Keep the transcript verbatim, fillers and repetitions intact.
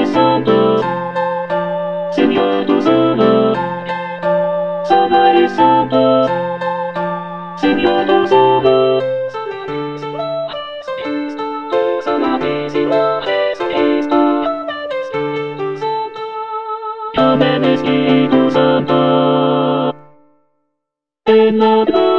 Santo, Señor tú solo, solo eres santo, Señor tú solo, solamente Jesucristo. Amén Espíritu Santo, en la